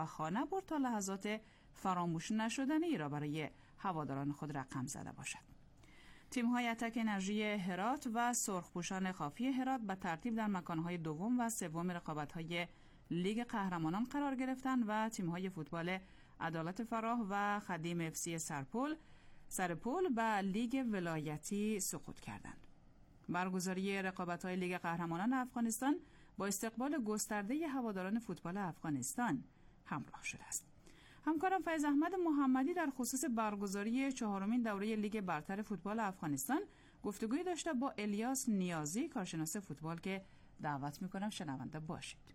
خانه برد تا لحظات فراموش نشدنی را برای هواداران خود رقم زده باشد. تیم‌های اتک انرژی هرات و سرخپوشان خافی هرات به ترتیب در مکانهای دوم و سوم رقابت‌های لیگ قهرمانان قرار گرفتند و تیم‌های فوتبال عدالت فراه و خدیم افسی سرپل به لیگ ولایتی سقوط کردند. برگزاری رقابت‌های لیگ قهرمانان افغانستان با استقبال گسترده هواداران فوتبال افغانستان همراه شده است. همکارم فیض احمد محمدی در خصوص برگزاری چهارمین دوره لیگ برتر فوتبال افغانستان گفتگوی داشته با الیاس نیازی، کارشناس فوتبال، که دعوت می‌کنم شنونده باشید.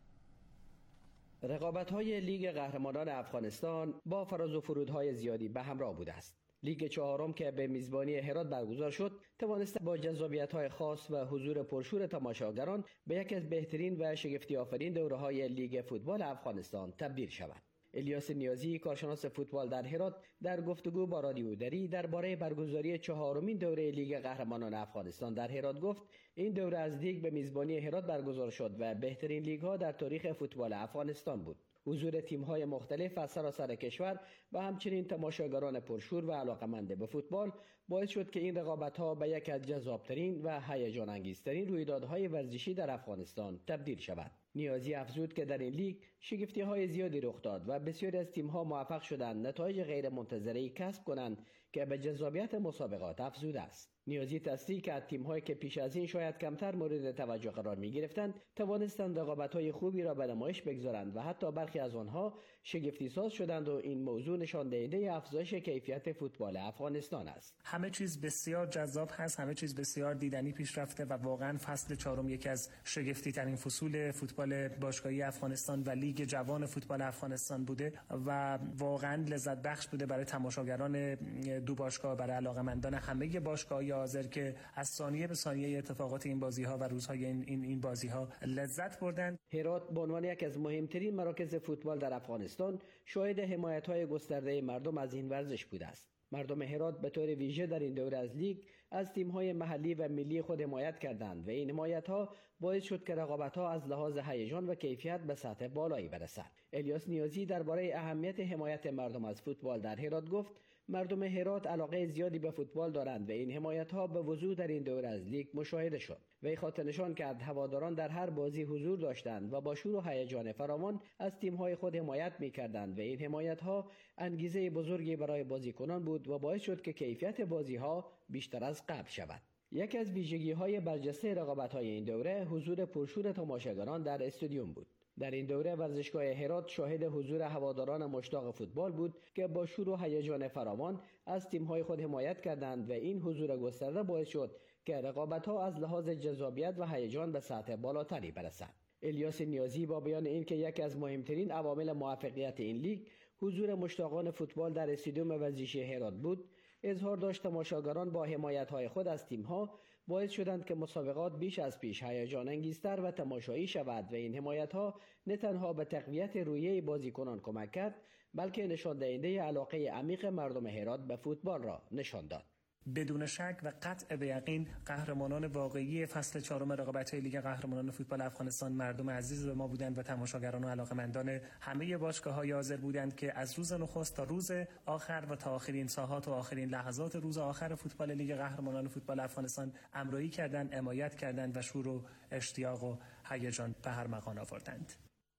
رقابت‌های لیگ قهرمانان افغانستان با فراز و فرودهای زیادی به همراه بوده است. لیگ چهارم که به میزبانی هرات برگزار شد توانست با جذابیت‌های خاص و حضور پرشور تماشاگران به یکی از بهترین و شگفتی آفرین دوره‌های لیگ فوتبال افغانستان تبدیل شود. الیاس نیازی، کارشناس فوتبال در هرات، در گفتگو با رادیو دری درباره برگزاری چهارمین دوره لیگ قهرمانان افغانستان در هرات گفت این دوره از لیگ به میزبانی هرات برگزار شد و بهترین لیگ‌ها در تاریخ فوتبال افغانستان بود. حضور تیم‌های مختلف از سراسر کشور و همچنین تماشاگران پرشور و علاقه‌مند به فوتبال باعث شد که این رقابت‌ها به یک از جذاب‌ترین و هیجان انگیزترین رویدادهای ورزشی در افغانستان تبدیل شود. نیازی افزود که در این لیگ شگفتی‌های زیادی رخ داد و بسیاری از تیم‌ها موفق شدند نتایج غیرمنتظره‌ای کسب کنند که به جذابیت مسابقات افزوده است. نیازی تصدیق کرد تیم‌هایی که پیش از این شاید کمتر مورد توجه قرار می‌گرفتند توانستند رقابت‌های خوبی را به نمایش بگذارند و حتی برخی از آنها شگفتی ساز شدند و این موضوع نشان دهنده افزایش کیفیت فوتبال افغانستان است. همه چیز بسیار جذاب هست، همه چیز بسیار دیدنی پیش رفته و واقعا فصل چهارم یکی از شگفتی ترین فصول فوتبال باشگاهی افغانستان و لیگ جوان فوتبال افغانستان بوده و واقعا لذت بخش بوده برای تماشاگران دو باشگاه، برای علاقه‌مندان همه باشگاه‌ها حاضر که از ثانیه به ثانیه اتفاقات این بازی‌ها و روزهای این بازی‌ها لذت بردند. هرات به عنوان یک از مهمترین مراکز فوتبال در افغانستان شاهد حمایت‌های گسترده مردم از این ورزش بوده است. مردم هرات به طور ویژه در این دوره از لیگ از تیم‌های محلی و ملی خود حمایت کردند و این حمایت‌ها باعث شد که رقابت‌ها از لحاظ هیجان و کیفیت به سطح بالایی برسد. الیاس نیازی درباره اهمیت حمایت مردم از فوتبال در هرات گفت مردم هرات علاقه زیادی به فوتبال دارند و این حمایت‌ها به وضوح در این دوره از لیگ مشاهده شد. وی خاطر نشان کرد هواداران در هر بازی حضور داشتند و با شور و هیجان فراوان از تیم‌های خود حمایت می‌کردند و این حمایت‌ها انگیزه بزرگی برای بازیکنان بود و باعث شد که کیفیت بازی‌ها بیشتر از قبل شود. یکی از ویژگی‌های برجسته رقابت‌های این دوره حضور پرشور تماشاگران در استادیوم بود. در این دوره ورزشگاه هرات شاهد حضور هواداران مشتاق فوتبال بود که با شور و هیجان فراوان از تیم‌های خود حمایت کردند و این حضور گسترده باعث شد که رقابت‌ها از لحاظ جذابیت و هیجان به سطح بالاتری برسد. الیاس نیازی با بیان اینکه یکی از مهمترین عوامل موفقیت این لیگ حضور مشتاقان فوتبال در استادیوم ورزشی هرات بود، اظهار داشت تماشاگران با حمایت‌های خود از تیم‌ها باعث شدند که مسابقات بیش از پیش هیجان انگیزتر و تماشایی شود و این حمایت‌ها نه تنها به تقویت روحیه بازیکنان کمک کرد بلکه نشان دهنده علاقه عمیق مردم هرات به فوتبال را نشان داد. بدون شک و قطع به یقین قهرمانان واقعی فصل چهارم رقابت‌های لیگ قهرمانان فوتبال افغانستان مردم عزیز ما بودند و تماشاگران و علاقه‌مندان همه باشگاه‌های حاضر بودند که از روز نخست تا روز آخر و تا آخرین ساعات و آخرین لحظات روز آخر فوتبال لیگ قهرمانان فوتبال افغانستان همراهی کردند، حمایت کردند و شور و اشتیاق و هیجان به هر مکان آوردند.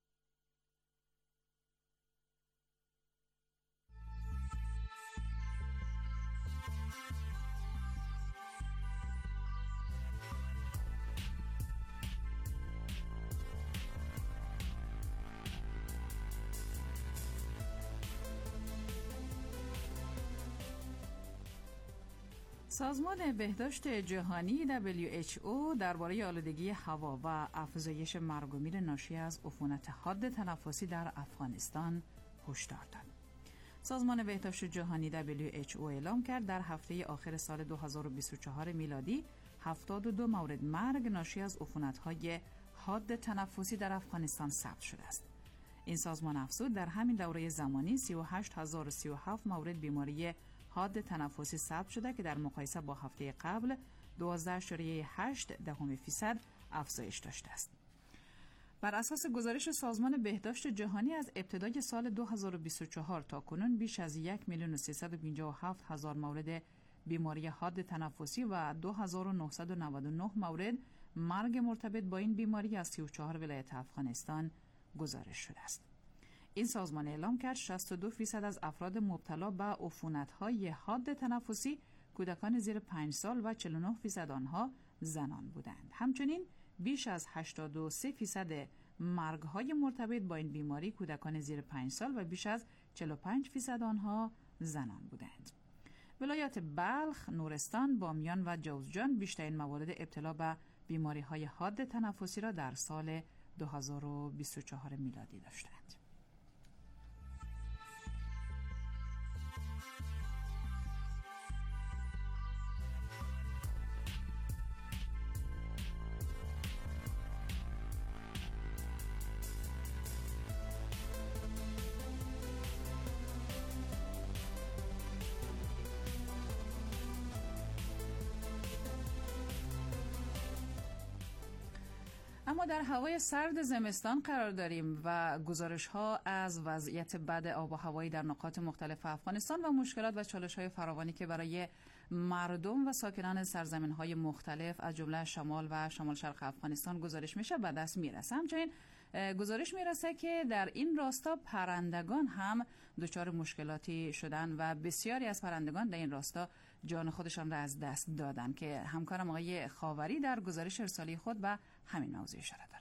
سازمان بهداشت جهانی WHO درباره آلودگی هوا و افزایش مرگ و میر ناشی از عفونت حاد تنفسی در افغانستان هشدار داد. سازمان بهداشت جهانی WHO اعلام کرد در هفته آخر سال 2024 میلادی 72 مورد مرگ ناشی از عفونت‌های حاد تنفسی در افغانستان ثبت شده است. این سازمان افزود در همین دوره زمانی 38037 مورد بیماری حاد تنفسی ثبت شده که در مقایسه با هفته قبل 12.8% افزایش داشته است. بر اساس گزارش سازمان بهداشت جهانی از ابتدای سال 2024 تا کنون بیش از 1,357,000 مورد بیماری حاد تنفسی و 2,999 مورد مرگ مرتبط با این بیماری از 34 ولایت افغانستان گزارش شده است. این سازمان اعلام کرد 62% از افراد مبتلا به عفونت‌های حاد تنفسی کودکان زیر 5 سال و 49% آنها زنان بودند. همچنین بیش از 83% مرگ‌های مرتبط با این بیماری کودکان زیر 5 سال و بیش از 45% آنها زنان بودند. ولایات بلخ، نورستان، بامیان و جوزجان بیشترین موارد ابتلا به بیماری‌های حاد تنفسی را در سال 2024 میلادی داشتند. اما در هوای سرد زمستان قرار داریم و گزارش‌ها از وضعیت بد آب و هوایی در نقاط مختلف افغانستان و مشکلات و چالش‌های فراوانی که برای مردم و ساکنان سرزمین‌های مختلف از جمله شمال و شمال شرق افغانستان گزارش میشه به دست میرسه. همچنین گزارش میرسه که در این راستا پرندگان هم دچار مشکلاتی شدن و بسیاری از پرندگان در این راستا جان خودشان را از دست دادن که همکارم آقای خاوری در گزارش ارسالی خود به همین موضوع اشاره دارد.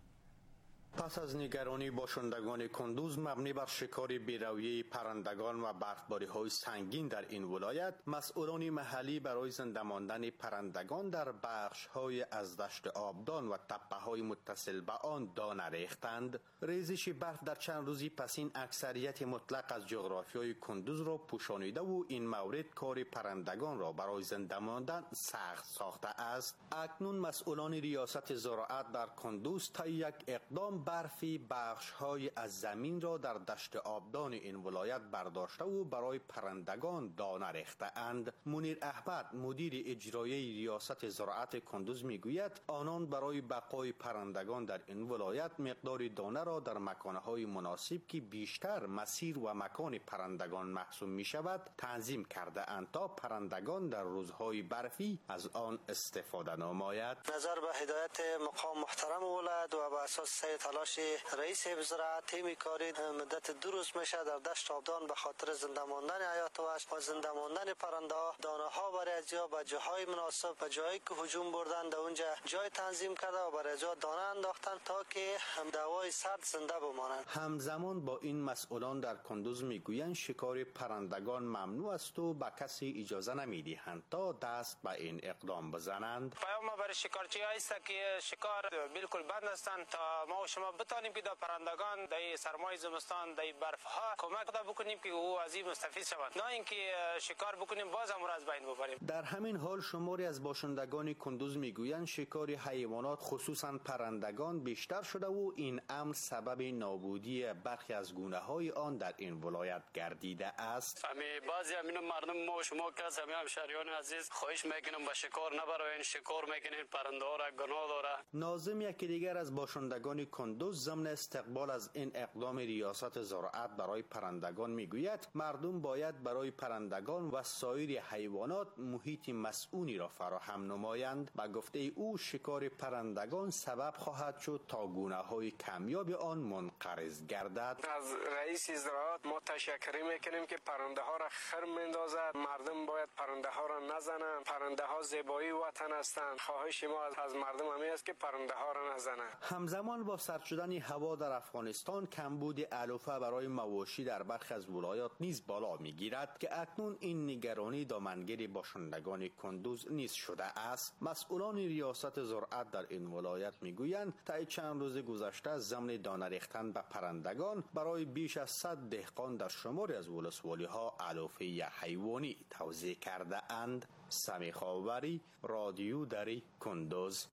پس از نگرانی باشندگان کندوز مبنی بر شکار بی‌رویه پرندگان و برفباری‌های سنگین در این ولایت، مسئولان محلی برای زنده ماندن پرندگان در بخش‌های از دشت آبدان و تپه‌های متصل به آن دانه ریختند. ریزش برف در چند روزی پسین اکثریت مطلق از جغرافیای کندوز را پوشانیده و این مورد کار پرندگان را برای زنده ماندن سخت ساخته است. اکنون مسئولان ریاست زراعت در کندوز تا یک اقدام برفی بخش‌های از زمین را در دشت آبدان این ولایت برداشته و برای پرندگان دانه ریخته اند. منیر احمد مدیر اجرایی ریاست زراعت کندوز میگوید آنان برای بقای پرندگان در این ولایت مقدار دانه را در مکانهای مناسب که بیشتر مسیر و مکان پرندگان محسوب می شود تنظیم کرده اند تا پرندگان در روزهای برفی از آن استفاده نماید. نظر به هدایت مقام محترم ولایت و به اساس تلاش رئیس وزارت تیم کاری مدت 2 روز میشه در دشت آبدان به خاطر زنده ماندن حیات وحش و زنده ماندن پرنده ها دانه ها برای اجرا به جاهای مناسب و جایی که هجوم بردن در اونجا جای تنظیم کرده و برای اجرا دانه انداختن تا که دوای سرد زنده بمانند. همزمان با این مسئولان در کندوز میگویند شکار پرندگان ممنوع است و به کسی اجازه نمیدهند تا دست به این اقدام بزنند. پیام برای شکارچی‌ها است که شکار بالکل بند هستند تا ما و شما بتانیم که در پرندگان در سرمای زمستان در برف ها کمک بکنیم که او از این مستفید شوند، نه اینکه شکار بکنیم باز هم از بین ببریم. در همین حال شماری از باشندگان کندوز میگویند شکار حیوانات خصوصا پرندگان بیشتر شده و این امر سبب نابودی برخی از گونه‌های آن در این ولایت گردیده است. بعضی همین مردم ما و شما که از همه همشهریان عزیز خواهش میکنم به شکار نبرین، شکار میکنین پرنده ها را گناه داره. ناظم یکی دیگر از باشندگان کندوز ضمن استقبال از این اقدام ریاست زراعت برای پرندگان میگوید مردم باید برای پرندگان و سایر حیوانات محیط مسئونی را فراهم نمایند. با گفته او شکار پرندگان سبب خواهد شد تا گونه‌های کمیاب آن منقرض گردد. از رئیس زراعت ما تشکر میکنیم که پرنده ها را خر میندازد. مردم باید پرنده ها را نزنند. پرنده ها زیبایی وطن هستند. خواهش ما از مردم همین است که پرنده ها را نزنند. همزمان با سرد شدن هوا در افغانستان کمبود علوفه برای مواشی در برخی از ولایات نیز بالا میگیرد که اکنون این نگرانی دامنگیر باشندگان کندوز نیز شده است. مسئولان ریاست زراعت در این ولایت میگویند تا چند روز گذشته ضمن دانه ریختن به پرندگان برای بیش از 100 دهقان در شماری از ولسوالی ها علوفه حیوانی توزیع کرده اند. سمی خاوری، رادیو دری، کندوز.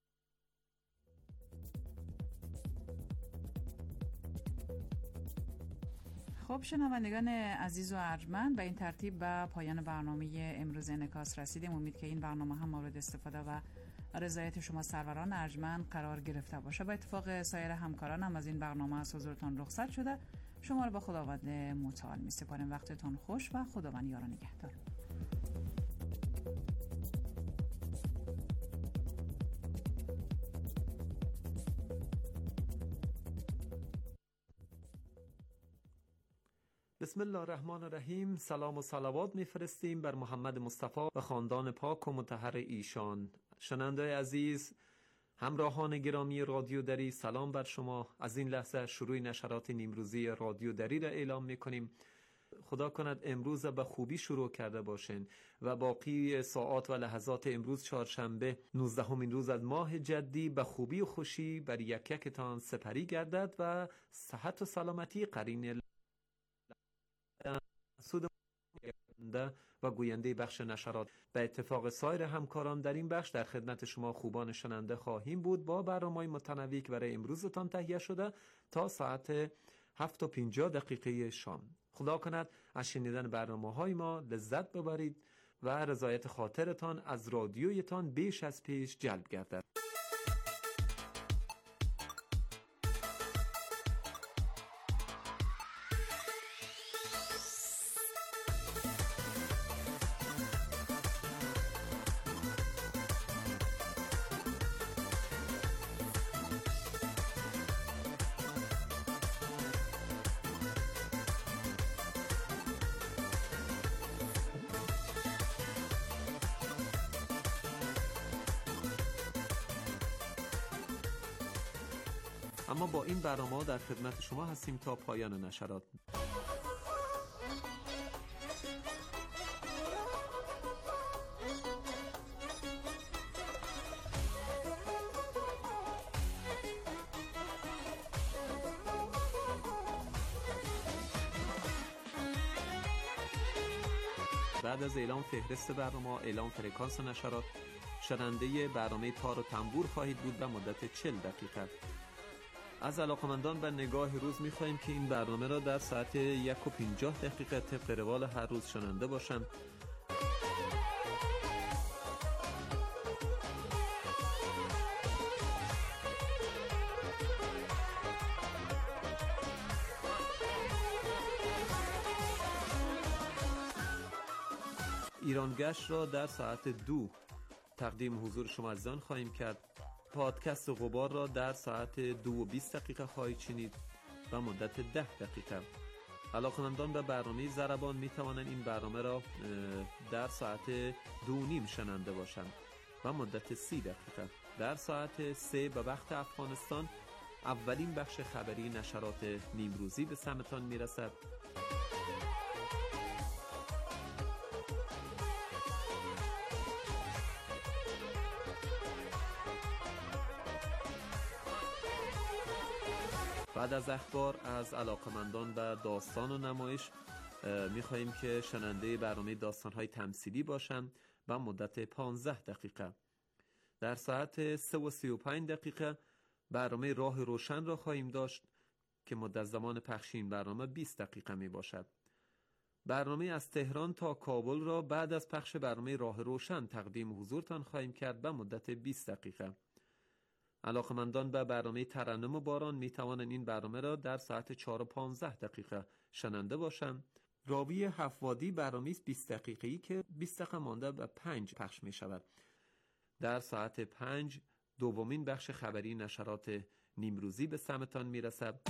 خب شنوندگان عزیز و ارجمند، به این ترتیب به پایان برنامه امروز انعکاس رسیدیم. امید که این برنامه هم مورد استفاده و رضایت شما سروران ارجمند قرار گرفته باشه. با اتفاق سایر همکارانم از این برنامه از حضورتان رخصت شده. شما رو به خداوند متعال می‌سپاریم. وقتتون خوش و خداوند یار و نگهدار. بسم الله الرحمن الرحیم. سلام و صلوات میفرستیم بر محمد مصطفی و خاندان پاک و مطهر ایشان. شنونده عزیز، همراهان گرامی رادیو دری، سلام بر شما. از این لحظه شروع نشرات نیمروزی رادیو دری را اعلام میکنیم. خدا کند امروز به خوبی شروع کرده باشین و باقی ساعات و لحظات امروز چهارشنبه 19مین روز از ماه جدی به خوبی و خوشی بر یک یکتان سپری گردد و صحت و سلامتی قرین سود و گوینده بخش نشرات به اتفاق سایر همکاران در این بخش در خدمت شما خوبان شنونده خواهیم بود با برنامه‌های متنوعی که برای امروزتان تهیه شده تا ساعت 7:50 شام. خدا کند از شنیدن برنامه‌های ما لذت ببرید و رضایت خاطرتان از رادیویتان بیش از پیش جلب گردد. اما با این برنامه در خدمت شما هستیم تا پایان نشرات. بعد از اعلام فهرست برنامه، اعلام فرکانس نشرات، شنونده برنامه تار و تنبور خواهید بود به مدت 40 دقیقه. از علاقمندان به نگاه روز می‌خواهیم که این برنامه را در ساعت 1:50 طبق روال هر روز شنونده باشند. ایرانگشت را در ساعت 2 تقدیم حضور شما عزیزان خواهیم کرد. پادکست غبار را در ساعت 2:20 خواهید شنید و مدت 10 دقیقه. علاقمندان به برنامه ضربان می توانند این برنامه را در ساعت 2:30 شنونده باشند و مدت 30 دقیقه. در ساعت 3 به وقت افغانستان اولین بخش خبری نشرات نیمروزی به سمتان می رسد. بعد از اخبار از علاقمندان به داستان و نمایش می‌خواهیم که شنونده برنامه داستان‌های تمثیلی باشند و مدت 15 دقیقه. در ساعت 3:35 برنامه راه روشن را خواهیم داشت که مدت زمان پخش این برنامه 20 دقیقه می باشد. برنامه از تهران تا کابل را بعد از پخش برنامه راه روشن تقدیم حضورتان خواهیم کرد به مدت 20 دقیقه. علاقمندان به برنامه ترنم و باران می توانند این برنامه را در ساعت 4:15 شنونده باشند. راوی هفوادی برنامه 20 دقیقه‌ای که 20 دقیقه مانده به 5 پخش می شود. در ساعت 5 دومین بخش خبری نشرات نیمروزی به سمتان می رسد.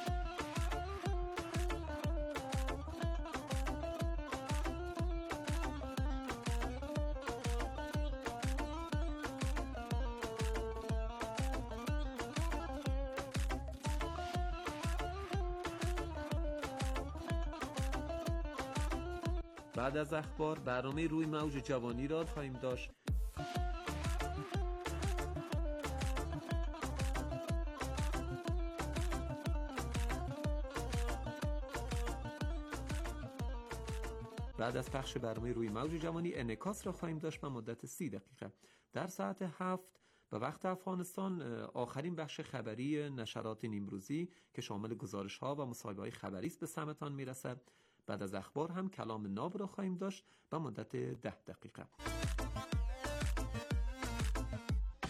بعد از اخبار برنامه روی موج جوانی را خواهیم داشت. بعد از پخش برنامه روی موج جوانی انعکاس را خواهیم داشت به مدت 30 دقیقه. در ساعت 7 به وقت افغانستان آخرین بخش خبری نشرات نیمروزی که شامل گزارش‌ها و مصاحبه‌های خبری است به سمتان میرسد. بعد از اخبار هم کلام ناب را خواهیم داشت به مدت 10 دقیقه.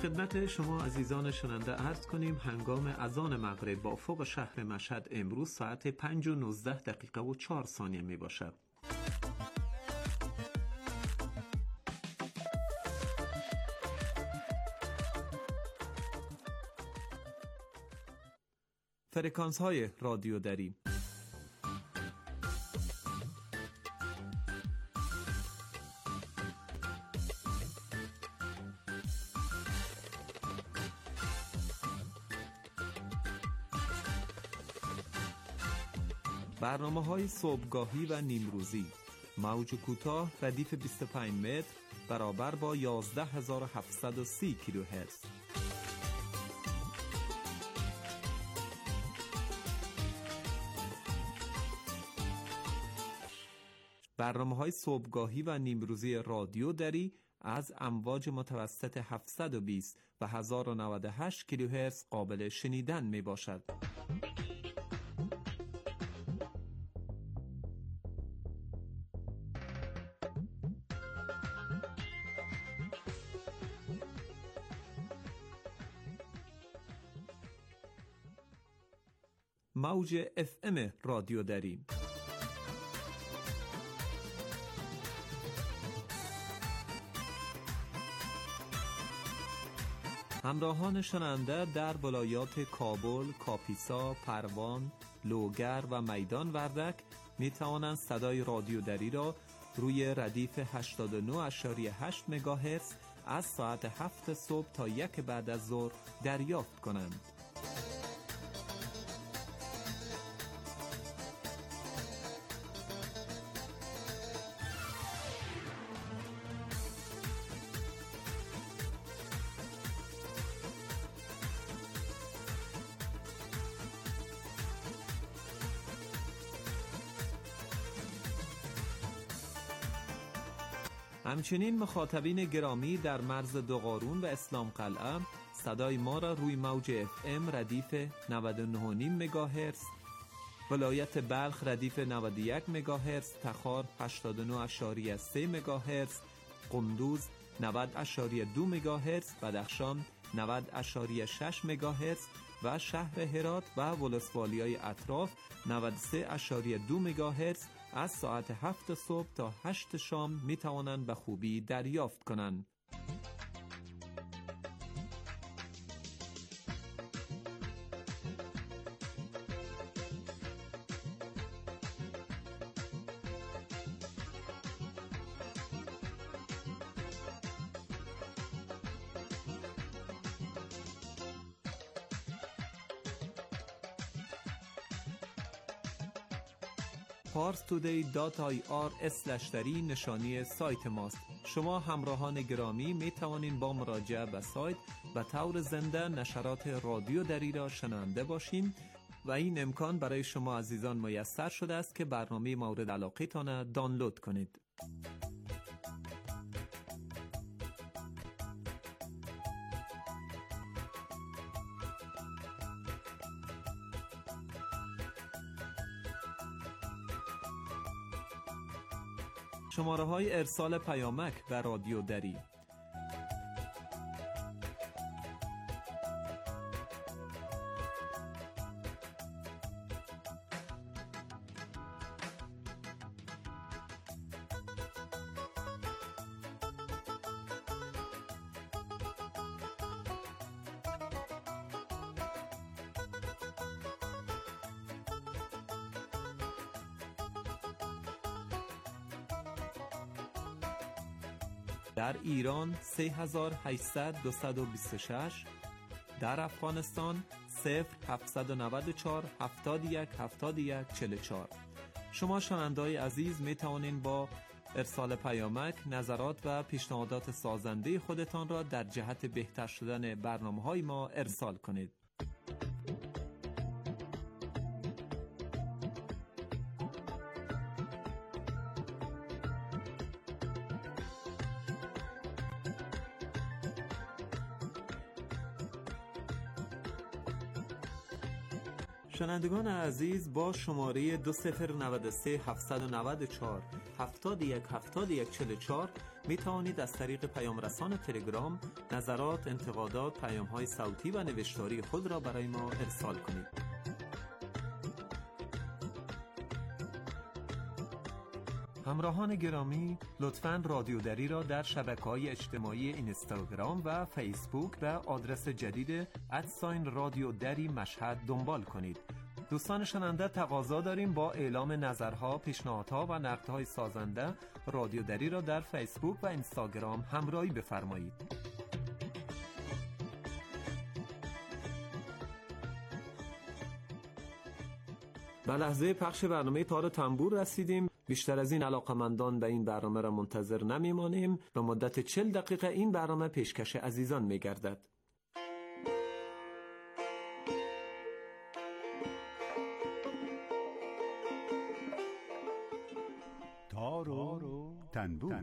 خدمت شما عزیزان شنونده عرض کنیم هنگام اذان مغرب با افق شهر مشهد امروز ساعت 5:19 و 4 ثانیه می باشد. فرکانس های رادیو دری. برنامه‌های صبحگاهی و نیمروزی. موج کوتاه ردیف 25 متر برابر با 11730 کیلوهرتز. برنامه‌های صبحگاهی و نیمروزی رادیو دری از امواج متوسط 720 و 1098 کیلوهرتز قابل شنیدن می باشد. موج FM رادیو دری. همراهان شنونده در ولایات کابل، کاپیسا، پروان، لوگر و میدان وردک می توانند صدای رادیو دری را روی ردیف 89.8 مگاهرتز از ساعت 7 صبح تا 1 بعد از ظهر دریافت کنند. همچنین مخاطبین گرامی در مرز دوقارون و اسلام قلعه صدای ما را روی موج FM ردیف 99.5 مگاهرتز، ولایت بلخ ردیف 91 مگاهرتز، تخار 89.3 مگاهرتز، قندوز 90.2 مگاهرتز، بدخشان 90.6 مگاهرتز و شهر هرات و ولسوالیای اطراف 93.2 مگاهرتز از ساعت 7 صبح تا 8 شام می توانند به خوبی دریافت کنند. parstoday.ir/dari نشانی سایت ماست. شما همراهان گرامی می توانید با مراجعه به سایت و طور زنده نشرات رادیو دری را شنونده باشین و این امکان برای شما عزیزان میسر شده است که برنامه مورد علاقه تان دانلود کنید. شماره‌های ارسال پیامک و رادیو دری. در ایران 3800-226، در افغانستان 0794-71-71-44. شما شنونده‌های عزیز می توانید با ارسال پیامک نظرات و پیشنهادات سازنده خودتان را در جهت بهتر شدن برنامه‌های ما ارسال کنید. شنوندگان عزیز، با شماره 2093 794 71 71 44 می توانید از طریق پیام رسان تلگرام نظرات، انتقادات، پیام‌های صوتی و نوشتاری خود را برای ما ارسال کنید. همراهان گرامی، لطفاً رادیو دری را در شبکه‌های اجتماعی اینستاگرام و فیسبوک به آدرس جدید @رادیو دری مشهد دنبال کنید. دوستان شنونده، تقاضا داریم با اعلام نظرها، پیشنهادها و نقدهای سازنده رادیو دری را در فیسبوک و اینستاگرام همراهی بفرمایید. به لحظه پخش برنامه تار و تنبور رسیدیم. بیشتر از این علاقمندان به این برنامه را منتظر نمیمانیم. به مدت 40 دقیقه این برنامه پیشکش عزیزان میگردد. تار و تنبور.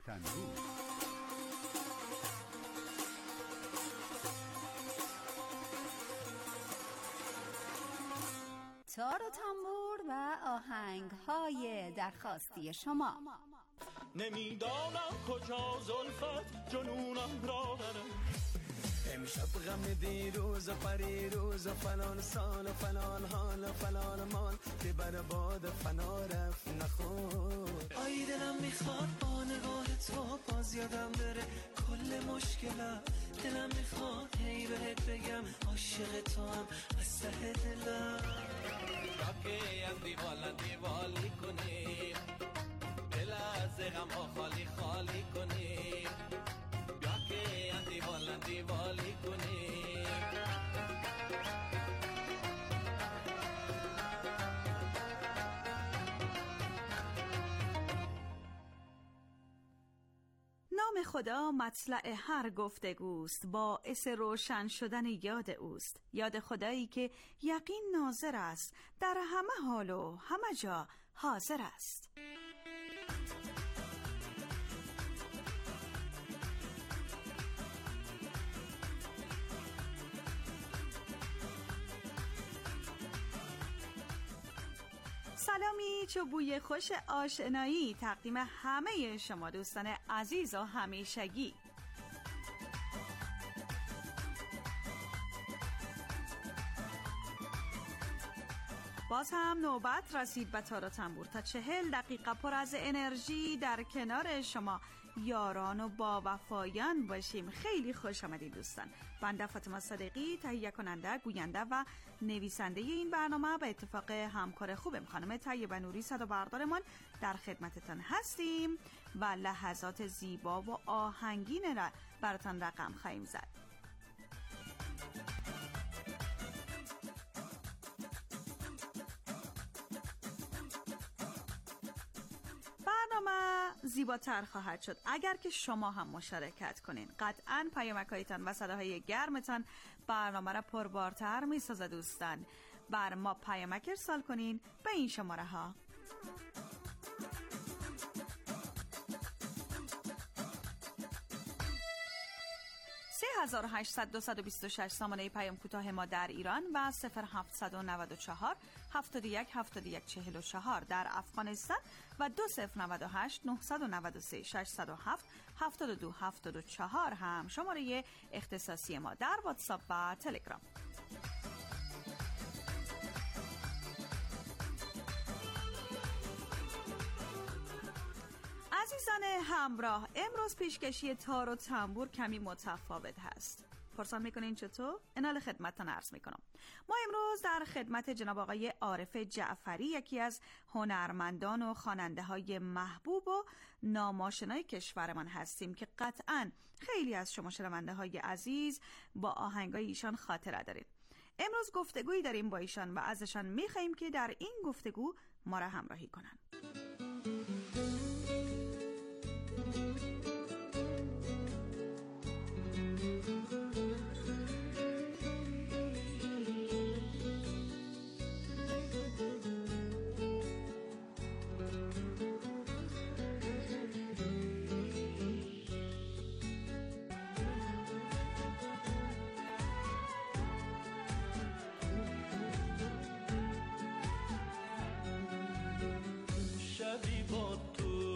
تار و تنبور و آهنگ‌های درخواستی شما. نمیدانم کجا زلفت جنونم را دارم، امشب غم دیروز و پریروز و فلان سال و فلان حال و فلان مال که بر باد فنا رفت نخور. آی دلم میخواد با نگاه تو باز یادم بره کل مشکلم، دلم میخواد هی بهت بگم عاشق تو هم از ته دلم. راکه از دیوالی کنیم، دل از غم ها خالی خالی کنیم، بیا که از دیوالی کنیم. نام خدا مطلع هر گفتگوست، باعث روشن شدن یاد اوست. یاد خدایی که یقین ناظر است، در همه حال و همه جا حاضر است. سلامی چو بوی خوش آشنایی تقدیم همه شما دوستان عزیز و همیشگی. باز هم نوبت رسید به تار و تنبور تا 40 دقیقه پر از انرژی در کنار شما یاران و با وفایان باشیم. خیلی خوش آمدید دوستان. بنده فاطمه صادقی، تهیه کننده، گوینده و نویسنده این برنامه، به اتفاق همکار خوبم خانم طیبه نوری صدا بردارمان در خدمتتان هستیم و لحظات زیبا و آهنگین را براتان رقم خواهیم زد. برنامه زیباتر خواهد شد اگر که شما هم مشارکت کنین. قطعاً پیامک‌هایتان و صداهای گرمتان برنامه را پربارتر می‌سازد دوستان. بر ما پیامک ارسال کنین به این شماره ها: 3800-226 سامانه پیام کوتاه ما در ایران و 0794 71 71 44 در افغانستان و 2098 993 607 72 74 هم شماره اختصاصی ما در واتساپ و تلگرام. عزیزان همراه، امروز پیشکشی تار و تنبور کمی متفاوت هست. پرسان میکنین چطور؟ انال خدمتتان عرض میکنم. ما امروز در خدمت جناب آقای عارف جعفری، یکی از هنرمندان و خواننده های محبوب و ناماشنای کشورمان هستیم که قطعاً خیلی از شما شنونده های عزیز با آهنگای ایشان خاطره دارید. امروز گفتگویی داریم با ایشان و ازشان میخواییم که در این گفتگو ما را همراهی کنن. شبی با تو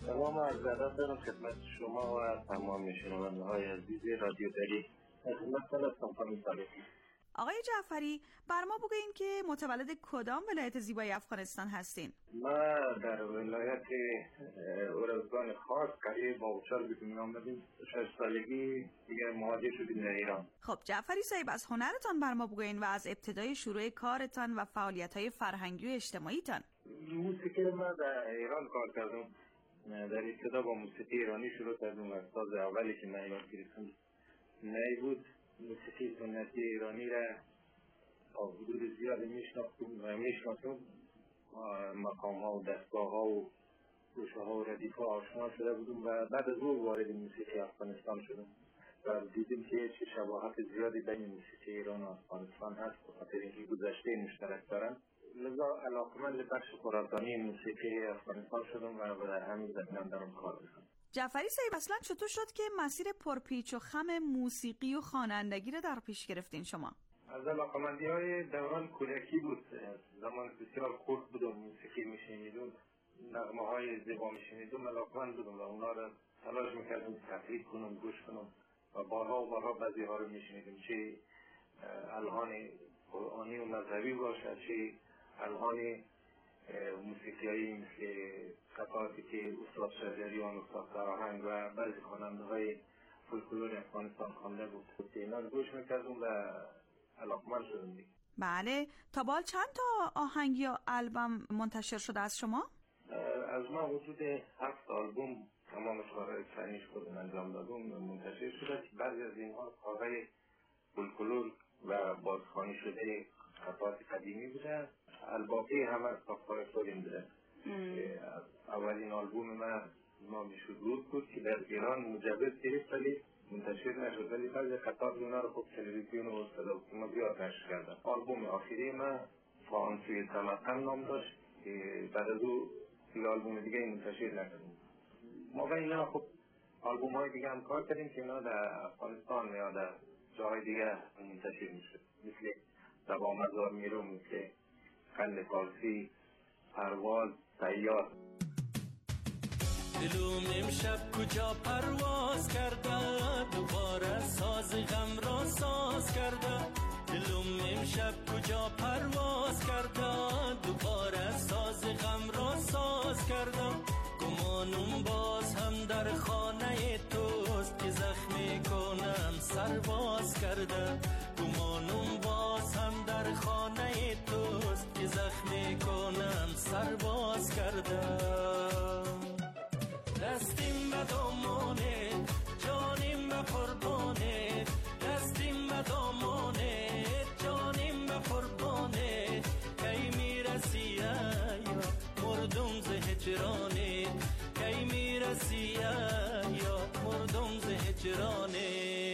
سلام و عرض ادب دارم خدمت شما و تمام شنونده‌های عزیز رادیو دری. خدمتتون هستم خانم صالحی. آقای جعفری، بر ما بگوین که متولد کدام ولایت زیبای افغانستان هستین؟ ما در ولایت ارزگان خاص قریه باوچال بودیم آمدیم. 6 سالگی دیگه مهاجر شدیم در ایران. خب جعفری صاحب، از هنرتان بر ما بگوین و از ابتدای شروع کارتان و فعالیت‌های فرهنگی و اجتماعیتان. موسیقی ما در ایران کار کردم. در ابتدا با موسیقی ایرانی شروع کردم و استاد اولی که من یاد گرفتم نی بود. موسیقی سنتی ایرانی را تا حدود زیادی میشناختم. مقام ها و دستگاه ها و گوشه ها و ردیف ها آشنا شده بودم و بعد از او وارد موسیقی افغانستان شدم و دیدیم که چه شباهت زیادی بین موسیقی ایران و افغانستان هست بخاطر اینکه گذشته مشترک دارن. لذا علاقمند بخش خراسانی موسیقی افغانستان شدم و در همین زمینه دارم کار میکنم. جعفری صاحب، اصلا چطور شد که مسیر پرپیچ و خم موسیقی و خوانندگی رو در پیش گرفتین شما؟ از علاقمندی‌های دوران کودکی بود. زمان بسیار خرد بودم، موسیقی میشنیدم، نغمه‌های زیبا میشنیدم، علاقمند بودم و اونا رو تلاش میکردم تقلید کنم، گوش کنم و بارها و بارها بعضی‌ها رو میشنیدم، چه الحان قرآنی و مذهبی باشد چه الحان موسیقیایی مثل قطعاتی که استاد شجریان، استاد سراهنگ و بعضی خواننده‌های فولکلور افغانستان خوانده بود. اینا رو گوش میکردم و علاقمند شدم دیگه. بله، تا بال چند تا آهنگ یا البوم منتشر شده از شما؟ از ما حدود 7 آلبوم تمام کارهای فنیش خودم انجام دادم منتشر شده. بعضی از اینها کارهای فولکلور و بازخوانی شده قطعات قدیمی بوده. الباقی همه از کارهای خودم بوده. اولین آلبوم ما میشد بود که در ایران مجوز گرفت ولی منتشر نشد، ولی بعضی قطعات اونا رو خب تلویزیون و صدا و سیما زیاد نشر کردن. آلبوم آخری من فانسوی تمتن نام داشت که بعد از او دیگه آلبوم دیگه منتشر نشد. ما با اینا خب آلبوم های دیگه هم کار کردیم که اینا در افغانستان یا در جاهای دیگه منتشر میشد، مثل زبا مزار میرو، مثل قند فارسی، پرواز، سیار. دلوم امشب کجا پرواز کرده، دوباره ساز غم را ساز کرده. دلوم امشب کجا پرواز کرده، دوباره ساز غم را ساز کرده. گمانم باز هم در خانه توست که زخمی کنم سرباز کرده. گمانم باز هم در خانه توست که زخمی کنم سرباز کرده. دستیم به دامانه، جانیم به قربانه. دستیم به دامانه، جانیم به قربانه. کی میرسی یا مردم ز هجرانه، کی میرسی یا مردم ز هجرانه.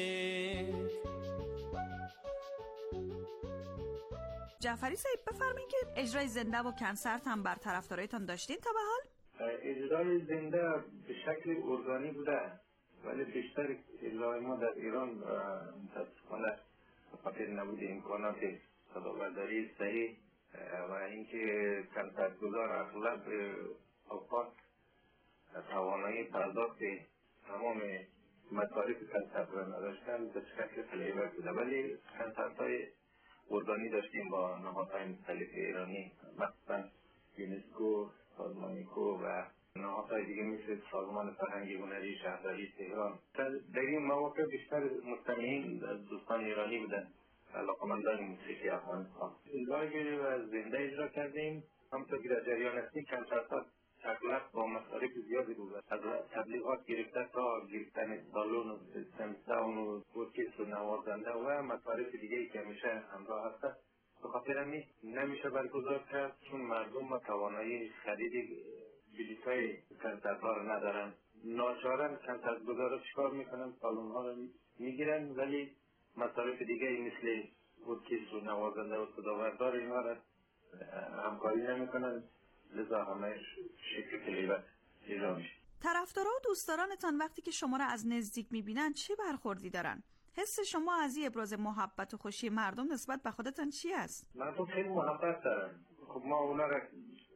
جعفری صاحب، بفرمایید که اجرای زنده و کنسرت هم بر طرفدارایتان داشتین تا به حال؟ اجرای زنده به شکل ارگانی بوده ولی بیشتر اجرای ما در ایران متاسفانه به خاطر نبود امکانات صدابرداری صحیح و اینکه کنسرتگزار اغلب اوقات توانایی پرداخت تمام مصارف کنسرت را نداشتن به شکل پلیبک بوده، ولی کنسرت‌های ارگانی داشتیم با نهادهای مختلف ایرانی، مثلا یونسکو، سازمانیکو و نهادهای دیگه مثل سازمان فرهنگی هنری شهرداری تهران. در این مواقع بیشتر مستمعین دوستان ایرانی بودن، علاقمندان موسیقی افغانستان. اجرای و زنده اجرا کردیم. همونطور که در جریان هستی کنسرت‌ها اغلب با مصارف زیادی بود، از تبلیغات گرفته تا گرفتن سالن و سیستم ساوند و ارکستر و نوازنده و مصارف دیگه‌ای که همیشه همراه هست. به خاطر همین نمیشه برگزار کرد چون مردم توانایی خرید بلیط‌های کنسرت‌ها رو ندارن. ناچارن کنسرت‌گزارا چیکار میکنن؟ سالن‌ها رو میگیرن ولی مصارف دیگه‌ای مثل ارکستر و نوازنده و صداوردار اینا رو همکاری نمیکنن، لذا همه شکل پلیبک اجرا میشه. طرفدارا و دوستدارانتان وقتی که شما را از نزدیک میبینن چه برخوردی دارن؟ حس شما از این ابراز محبت و خوشی مردم نسبت به خودتان چی است؟ مردم خیلی محبت دارن. خب ما اونا را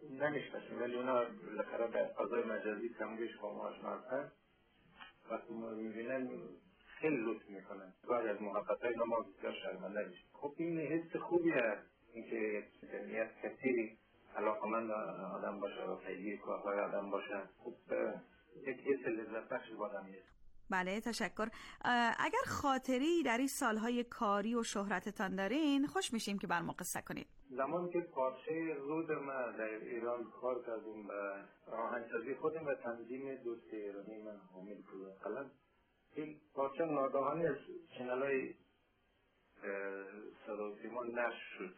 نمیشناسیم، ولی اونا بالاخره در فضای مجازی کمگوش با ما آشنا هستن. وقتی ما میبینن خیلی لطف میکنن. بعد از محبتهای ما بسیار شرمنده میشیم. خب این حس خوبی هست، اینکه جمعیت کثیری علاقمند آدم باشه و پیگیر کارهای آدم باشه. خب یک حس لذت بخش با آدم میاد. بله تشکر. اگر خاطری در این سالهای کاری و شهرتتان دارین خوش میشیم که بر ما قصه کنید. زمانی که پارچه رود ما در ایران کار کردیم و آهنگسازی خودم و تنظیم دوست ایرانی من حامد پور قلم، این پارچه ناگهانی از چنل‌های صدا و سیما نشر شد.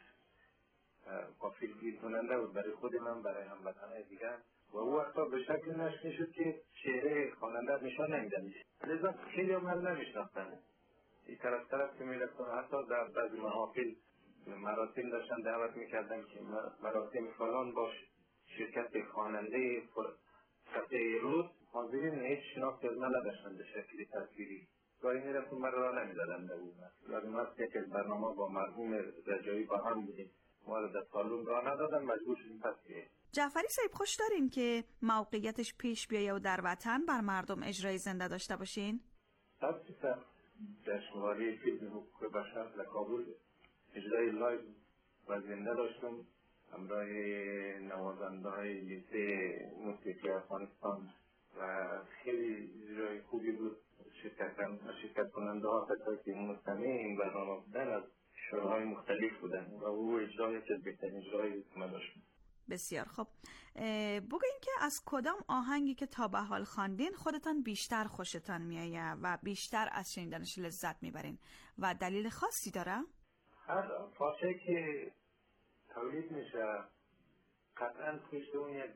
با فیلم کننده بود برای خود من، برای هموطنان دیگر، و او وقتا به شکل نشر میشد که چهره خواننده نشان نمیدن. لذا خیلی من نمیشناختن. این طرف که میرفتن، حتی در بعضی محافل مراسم داشتن دعوت میکردن که مراسم فلان باش شرکت خواننده صفحه رود، حاضرین هیچ شناختی از من نداشتن به شکل تصویری. گاهی میرفتن من را نمیدادن به اون. یادم هست که برنامه با مرحوم رجایی با هم بودیم، ما را در سالون را ندادن، مجبور شدیم تصویری. جعفری صاحب خوش دارین که موقعیتش پیش بیایه و در وطن بر مردم اجرای زنده داشته باشین؟ تاسیسا جشنواره فیلم حقوق بشر در کابل اجرای لایو و زنده داشتم همراه نوازنده های لیسه موسیقی افغانستان و خیلی اجرای خوبی بود. شرکت کننده ها که مستمع این برنامه بودن از شورهای مختلف بودن و او اجرای که بهترین اجرای ما داشتم. بسیار خب. بگوین که از کدام آهنگی که تا به حال خواندین خودتان بیشتر خوشتان میآید و بیشتر از شنیدنش لذت میبرین و دلیل خاصی داره؟ هر پارچه که تولید میشه قطعا پشت اون یک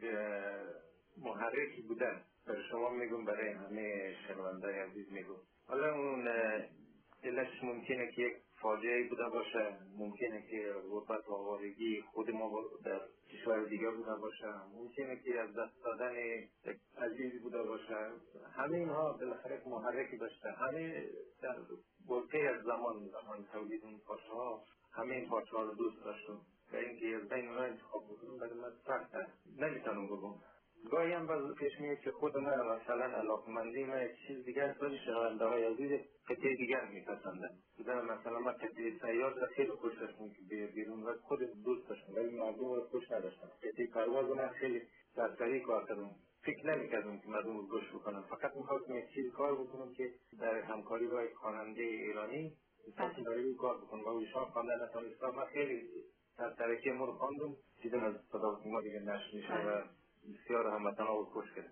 محرکی بودن. برای شما میگم، برای همه شنونده عزیز میگم. حالا اون علتش ممکنه که یک فاجعه بوده باشه، ممکنه که غربت و آوارگی خود ما در کشور دیگه بوده باشه، ممکنه که از دست دادن یک عزیزی بوده باشه. همه اینها بالاخره محرکی داشته. همه در برکه از زمان تولید این پارچه ها همه این پارچه ها رو دوست داشتم و اینکه از بین اونها انتخاب بکنم برای من سخته، نمیتونم بگم. گاهی هم باز پیش میاد که خود من مثلا علاقمندی من یک چیز دیگر است، ولی شنونده های عزیز قطعه دیگر میپسندن. مثلا من قطعه سیار را خیلی خوش داشتم که بیرون و خود دوست داشتم، ولی مردم رو خوش نداشتم. قطعه پرواز من خیلی سرسری کار کردم، فکر نمیکردم که مردم رو گوش بکنم، فقط میخواستم یک چیز کار بکنم که در همکاری با یک خواننده ایرانی میخواستم برای این کار بکنم و ایشان خوانده نتونستم. من خیلی سرسرکی ما رو خواندم، دیدم از صدا و سیما دیگه نشر میشه و بسیار هموطنان رو خوش کرد.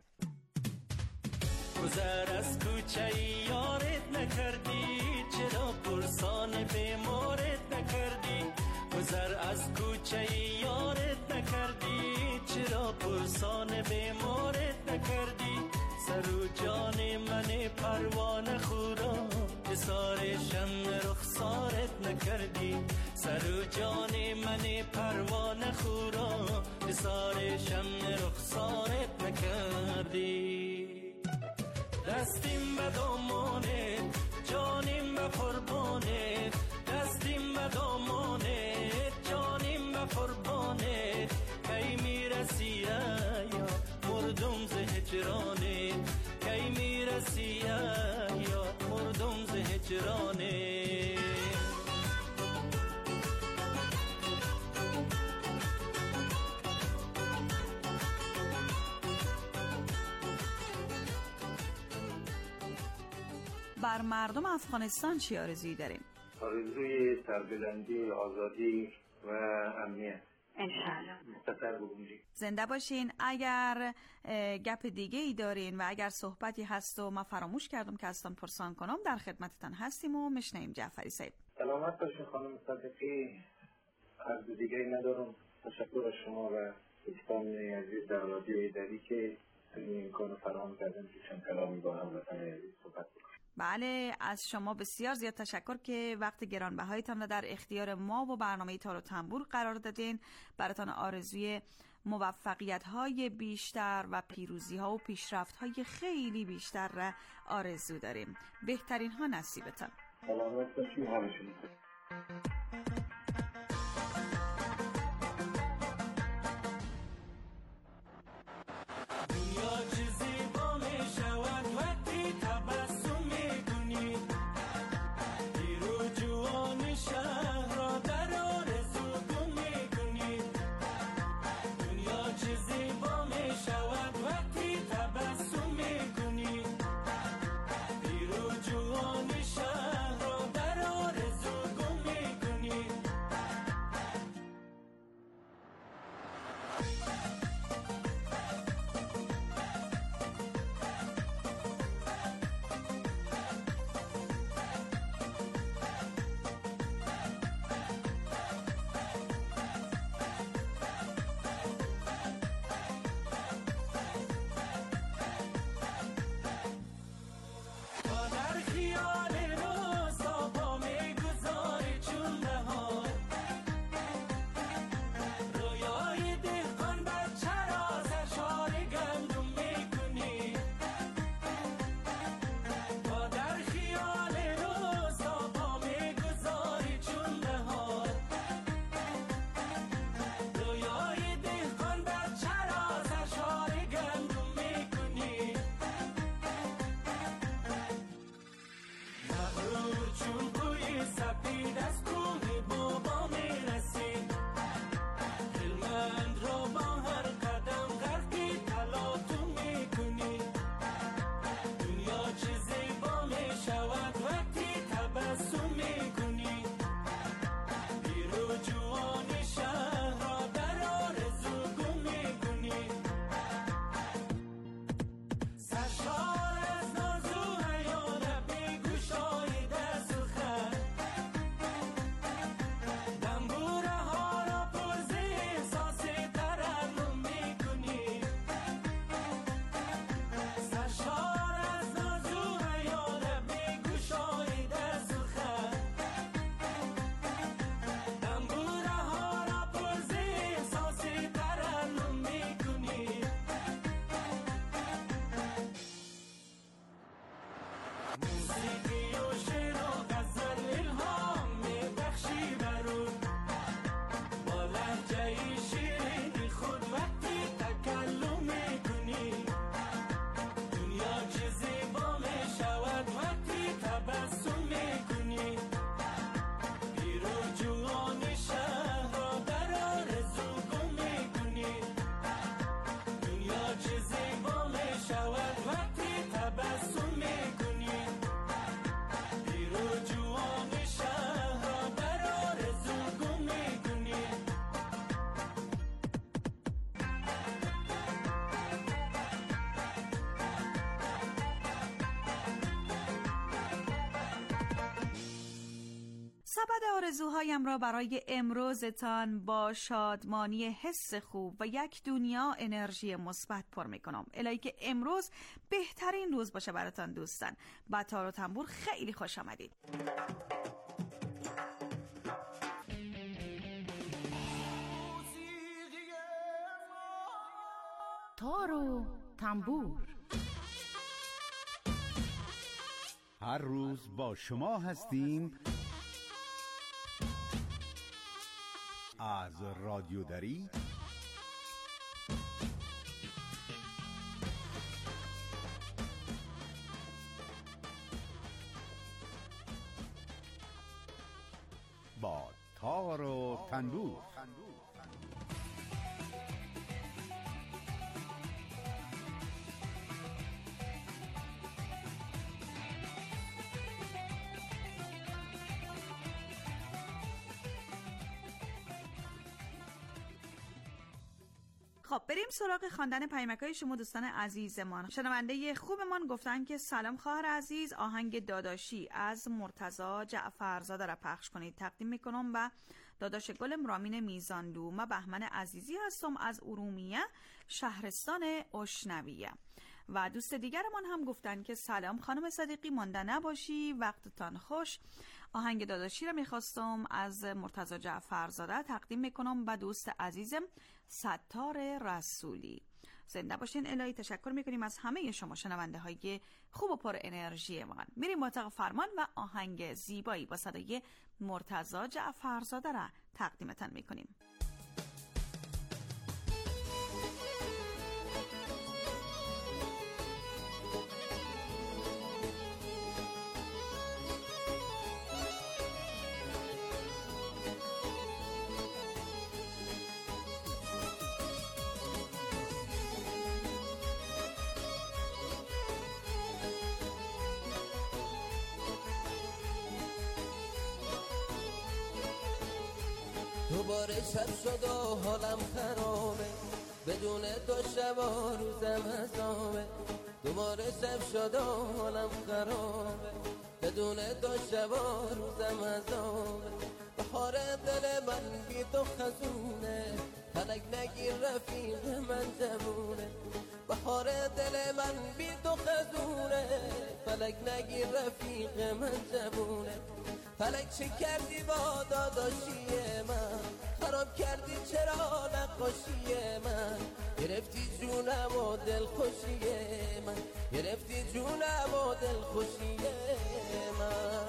گذر از کوچه یارت نکردی، چرا پرسان بیمارت نکردی؟ گذر از کوچه یارت نکردی، چرا پرسان بیمارت نکردی؟ سر و جان من پروانه خورا، حسار شم رخسارت نکردی. سر و جان من پروانه خورا، حسار شم رخسارت نکردی. دستیم به دامانت، جانیم به قربانت، دستیم به دامانت، جانیم به قربانت. کی میرسی یا مردم ز هجرانت، کی میرسی یا مردم ز هجرانت. بر مردم افغانستان چی آرزویی داریم؟ آرزوی سربلندی، آزادی و امنیت. انشالله. مختصر بگم. زنده باشین. اگر گپ دیگه ای دارین و اگر صحبتی هست و من فراموش کردم که ازتان پرسان کنم، در خدمتتان هستیم و میشنویم. جعفری صاحب سلامت باشین خانم صدیقی. عرض دیگه ای ندارم. تشکر از شما و دوستان عزیز در رادیو ایدری که این امکان فراهم کردن که چند کلامی با هموطنان عزیز صحبت بکنم. بله، از شما بسیار زیاد تشکر که وقت گرانبهایتان را در اختیار ما و برنامه تار و تنبور قرار دادین. براتان آرزوی موفقیت‌های بیشتر و پیروزی‌ها و پیشرفت‌های خیلی بیشتر را آرزو داریم. بهترین ها نصیبتان. سلامت باشید. حالشون سبد آرزوهایم را برای امروزتان با شادمانی حس خوب و یک دنیا انرژی مثبت پر میکنم. الهی که امروز بهترین روز باشه براتان دوستان. با تار و تنبور خیلی خوش آمدید. تار و تنبور هر روز با شما هستیم از رادیو دری با تار و تنبور. خب بریم سراغ خواندن پیامک‌های شما دوستان عزیزمان. شنونده خوبمان گفتن که سلام خواهر عزیز، آهنگ داداشی از مرتضی جعفرزاده را پخش کنید. تقدیم میکنم به داداش گلم رامین میزانلو. من بهمن عزیزی هستم از ارومیه شهرستان اشنویه. و دوست دیگرمان هم گفتن که سلام خانم صدیقی، مانده نباشی، وقتتان خوش. آهنگ داداشی را میخواستم از مرتضی جعفرزاده تقدیم میکنم به دوست عزیزم ستار رسولی. زنده باشین الهی. تشکر میکنیم از همه شما شنونده های خوب و پر انرژی ما. میریم مطلق فرمان و آهنگ زیبایی با صدای مرتضی جعفرزاده را تقدیمتان میکنیم. دوباره شب شد و حالم خرابه، بدون تو شب و روزم حسابه. دوباره شب شد و حالم خرابه، بدون تو شب و روزم حسابه. بهار دل من بی تو خزونه، فلک نگیر رفیق من جوونه. بهار دل من بی تو خزونه، فلک نگیر رفیق من جوونه. فلک چه کردی با داداشی من، خراب کردی چرا نقاشی من. گرفتی جونم و دل خوشی من، گرفتی جونم و دل خوشی من.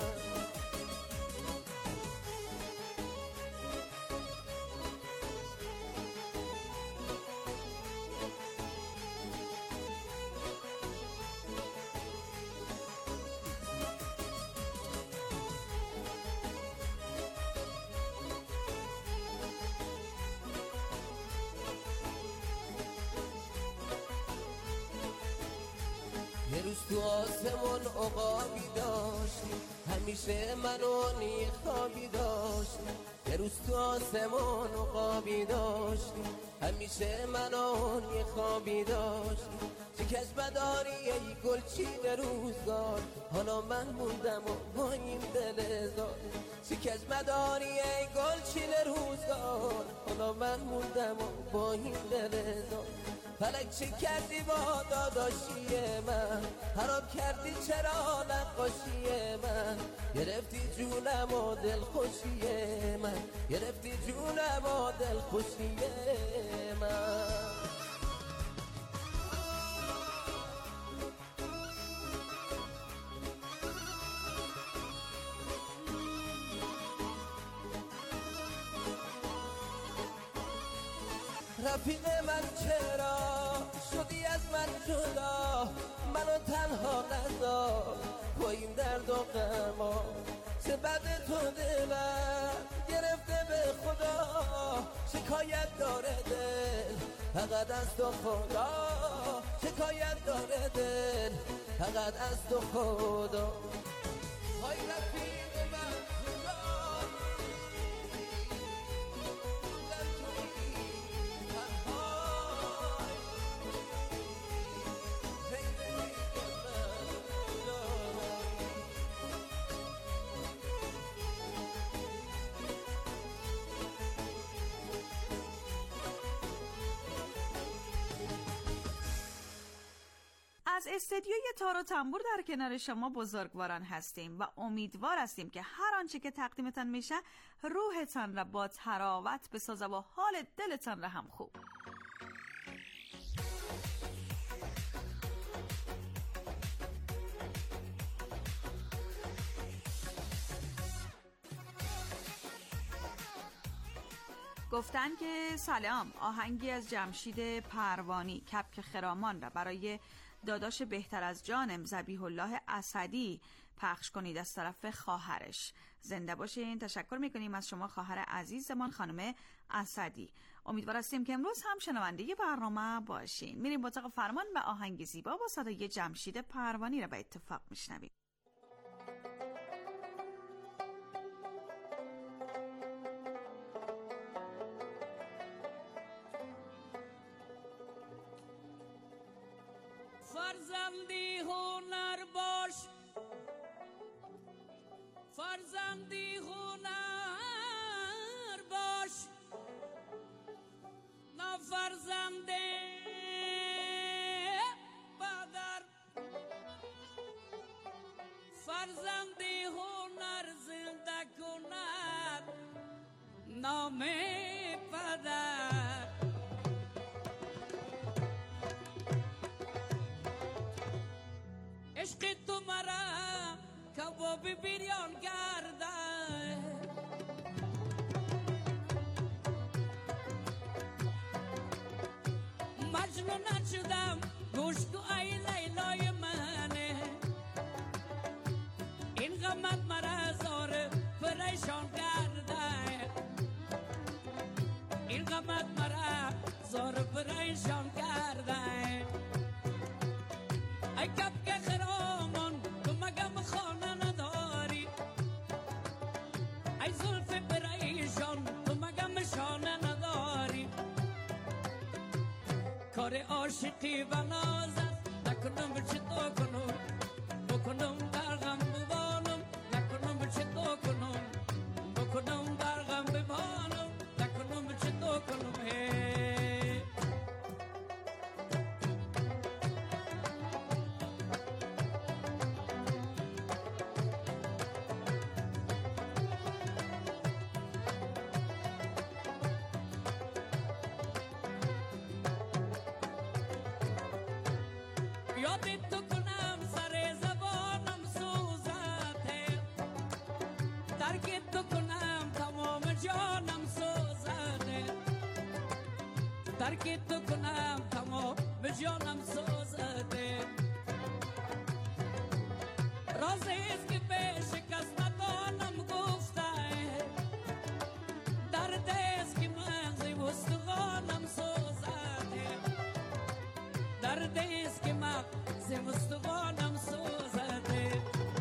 یه روز تو آسمون عقابی داشتی، همیشه منو نی خوابی داشتی. یه روز تو آسمون عقابی داشتی، همیشه منو نی خوابی داشتی. چه کس بداری ای گلچین روزگار، حالا من موندم و با این دل زار. چه کس بداری ای گلچین روزگار، حالا من موندم و با این دل زار. فلک چه کردی با داداشی من، خراب کردی چرا نقاشی من. گرفتی جونم و دل خوشی من، گرفتی جونم و دل خوشی من. رفیق من چرا شدی از من جدا، منو تنها نذار با این درد و غما. چه بد تو دلم گرفته به خدا، شکایت داره دل فقط از تو خدا. شکایت داره دل فقط از تو خدا. های رفیق من از استدیوی تار و تنبور در کنار شما بزرگواران هستیم و امیدوار هستیم که هر آنچه که تقدیمتان میشه روحتان را با تراوت بسازه و حال دلتان را هم خوب. گفتن که سلام، آهنگی از جمشید پروانی کپک خرامان را برای داداش بهتر از جانم ذبیح الله اسدی پخش کنید از طرف خواهرش. زنده باشین. تشکر میکنیم از شما خواهر عزیزمان خانم اسدی. امیدوار هستیم که امروز هم شنونده برنامه باشین. میریم با اتاق فرمان و آهنگ زیبا با صدای جمشید پروانی را به اتفاق میشنویم. فرزندی هنر باش، فرزندی هنر باش، نه فرزند بدر. فرزندی هنر زنده کند نام پدر. عشق تو مرا کباب بیریان کرده، مجنون نشدم گوش تو ای لیلای منه. این غمت مرا زار پریشان کرده، این غمت مرا زار پریشان کرده. ای کپک خرامان تو مگم خانه نداری، ای زلف پریشان تو مگم داره عاشقی و نازت نکنم چه تو کنم بکنم برغم ببانم نکنم چه تو کنم بکنم برغم ببانم نکنم چه تو کنم یادت تو کنم سر زبانم سوزته ترکت تو کنم تمام جانم سوزته ترکت تو کنم تمام جانم سوزته رازیست که به شکست ندانم گفته دردیست که من زی استخوانم سوزته دردیست که من زی استخوانم سوزته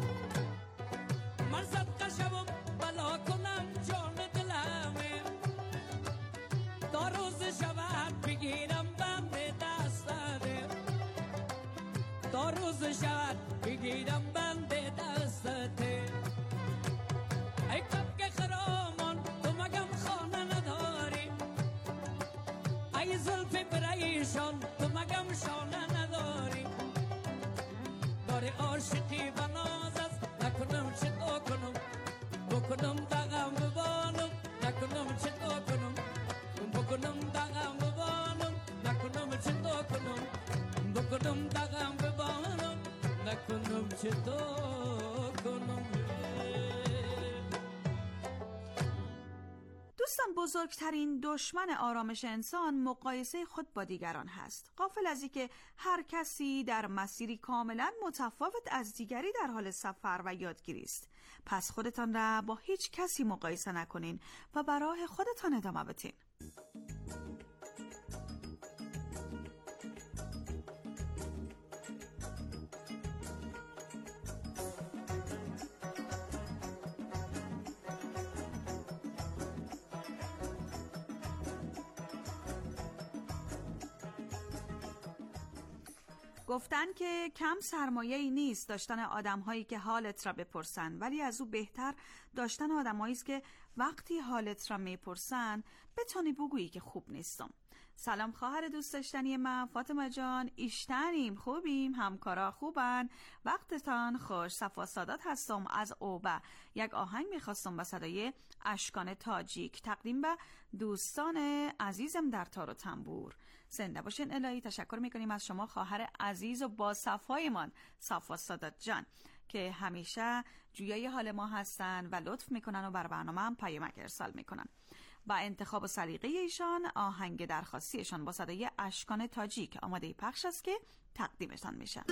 مرزد قشبم بلا کنم جان دلمه تا روز شود بگیرم بند دستته تا روز شود بگیرم بند دستته ای کبک خرامان تو مگم خانه نداری ای زلف پریشان تو مگم شانه نداری داری عاشقی و ناز است نکنم چه تو کنم بکنم دغم ببانم نکنم چه تو کنم بکنم دغم ببانم نکنم چه تو کنم بکنم دغم ببانم نکنم چه تو کنم. دوستان، بزرگترین دشمن آرامش انسان مقایسه خود با دیگران هست. غافل از اینکه هر کسی در مسیری کاملا متفاوت از دیگری در حال سفر و یادگیری است. پس خودتان را با هیچ کسی مقایسه نکنین و بر راه خودتان ادامه بدین. گفتن که کم سرمایه‌ای نیست داشتن آدم‌هایی که حالت را بپرسن، ولی از او بهتر داشتن آدم‌هایی است که وقتی حالت را میپرسن بتونی بگویی که خوب نیستم. سلام خواهر دوست داشتنی من، فاطمه جان. ایشتنیم، خوبیم، همکارا خوبن، وقتتان خوش. صفا سادات هستم از اوبه. یک آهنگ میخواستم با صدای اشکان تاجیک تقدیم به دوستان عزیزم در تار و تنبور. زنده باشین الهی. تشکر میکنیم از شما خواهر عزیز و با صفایمان، صفا سادات جان، که همیشه جویای حال ما هستن و لطف میکنن و بر برنامه هم پیامک ارسال میکنن. با انتخاب و سلیقه ایشان آهنگ درخواستیشان با صدای اشکان تاجیک آماده پخش است که تقدیمشان میشه.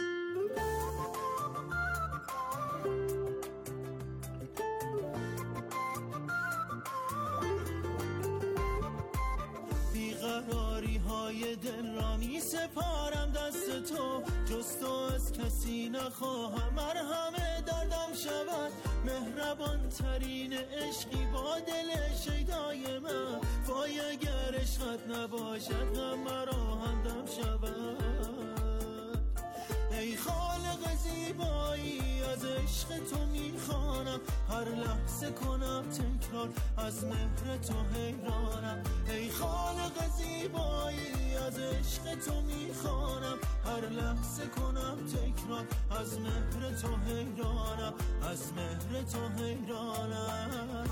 بیقراری های دل را می سپارم دست تو، جز تو از کسی نخواهم مرهم دردم شود. مهربان ترین عشقی با دل شیدای من، وای اگر عشقت نباشد هم مرا همدم شود. ای خالق زیبایی از عشق تو میخوانم، هر لحظه کنم تکرار از مهر تو حیرانم. ای خالق زیبایی از عشق تو میخوانم، هر لحظه کنم تکرار از مهر تو حیرانم، از مهر تو حیرانم.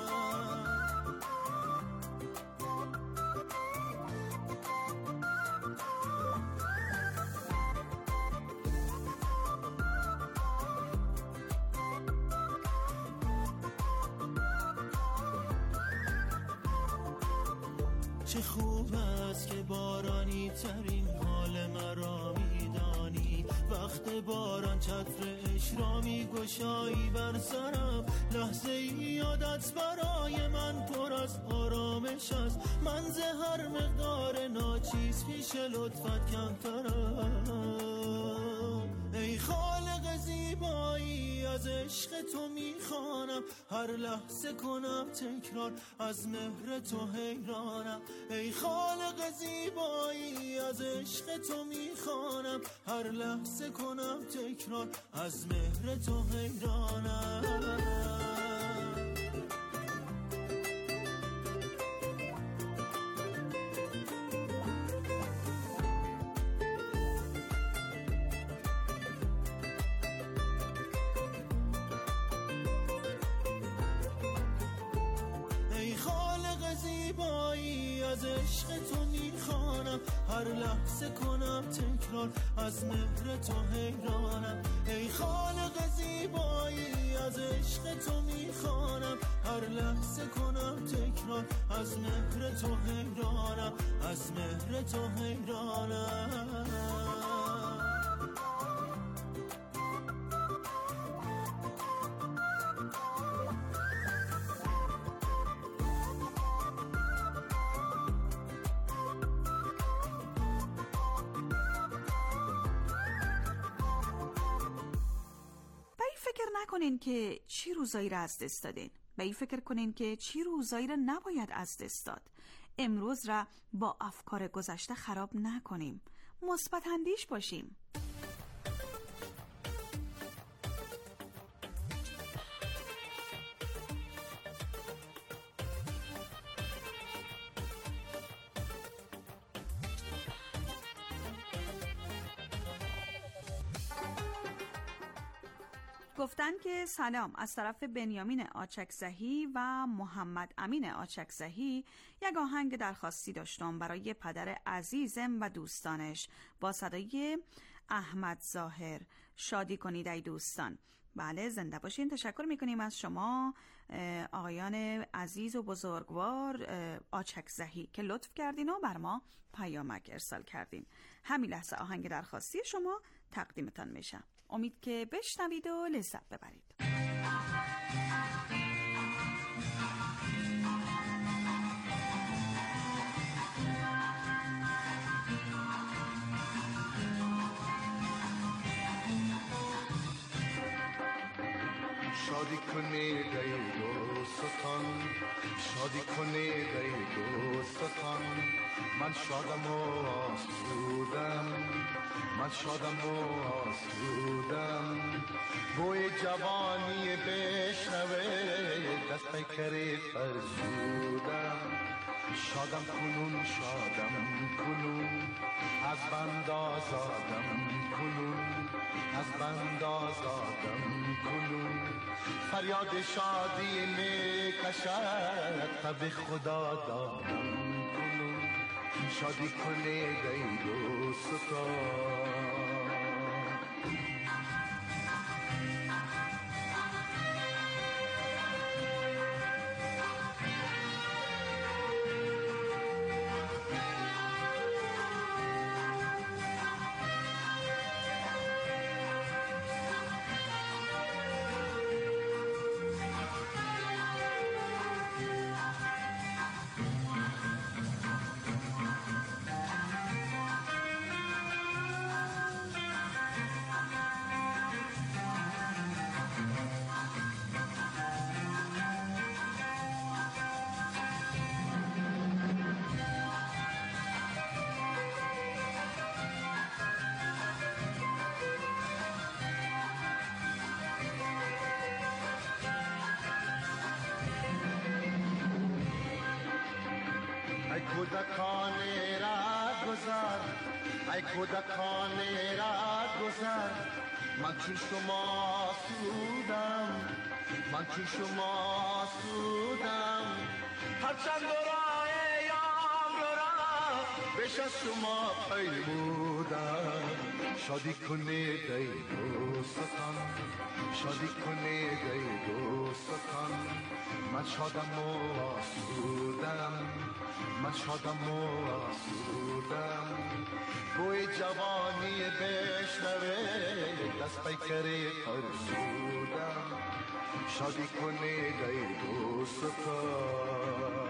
چه خوب است که بارانی ترین حال مرا میدانی، وقت باران چتر عشق را میگشایی بر سرم. لحظه ای عادت برای من پر از آرامش است، من ز هر مقدار ناچیز پیش لطفت کمترم. ای خالق زیبایی از عشق تو میخوانم، هر لحظه کنم تکرار، از مهر تو حیرانم. ای خالق زیبایی از عشق تو میخوانم، هر لحظه کنم تکرار، از مهر تو حیرانم. از عشق تو میخوانم، هر لحظه کنم تکرار، از مهر تو حیرانم. ای خالق زیبایی از عشق تو میخوانم، هر لحظه کنم تکرار، از مهر تو حیرانم، از مهر تو حیرانم. نکنین که چی روزایی را از دست دادین. به این فکر کنین که چی روزایی را نباید از دست داد. امروز را با افکار گذشته خراب نکنیم. مثبت اندیش باشیم. گفتن که سلام از طرف بنیامین آچکزهی و محمد امین آچکزهی، یک آهنگ درخواستی داشتم برای پدر عزیزم و دوستانش با صدای احمد ظاهر. شادی کنید ای دوستان. بله زنده باشین. تشکر میکنیم از شما آقایان عزیز و بزرگوار آچکزهی که لطف کردین و بر ما پیامک ارسال کردین. همین لحظه آهنگ درخواستی شما تقدیمتان میشه. امید که بشنوید و لذت ببرید. شادی کنید ای دوستان، شادی کنید ای دوستان. من شادم و آسودم، من شادم و آسودم. بوی جوانی بشنوه دست پیکر فرسودم. شادم کنون شادم کنون، از بند آزادم کنون، از بند آزادم کنون. فریاد شادی میکشد تب خدا دادم کنون. شادی کنید ای دوستان. کودکان را گذر، ای کودکان را گذر. من چون شما سودم، من چون شما سودم. هرچند راه یام را بیش از شما پیمودم. شادی کنید ای دوستان، شادی کنید ای دوستان. من شادم و آسودم، من شادم و آسودم. بوی جوانی بشنوه دست پیکر فرسودم. شادی کنید ای دوستان.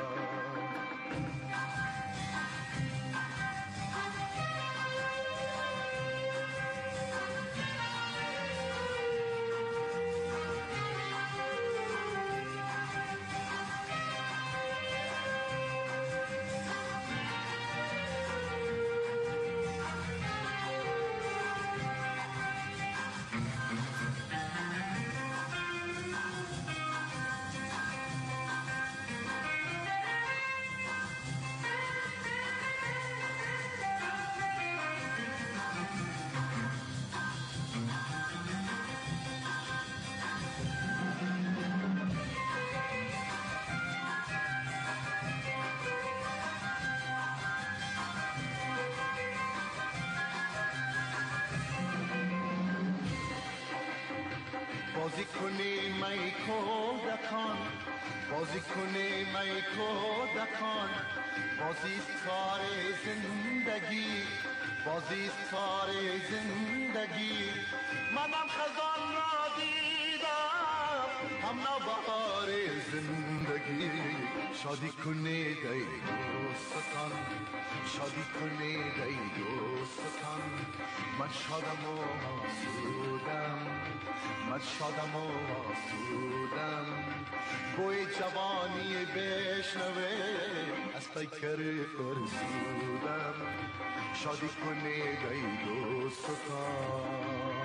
بازی کنی می کودکان بازی کنی می کودکان بازی کار زندگی بازی کار زندگی منم خزان را دیدم هم نوبهار زندگی شادی کنی دی دوستان شادی کنی دی دوستان من شادم و آسودم من شادم و آسودم بوی جوانی بشنوه از پیکر فرسودم شادی کنی دی دوستان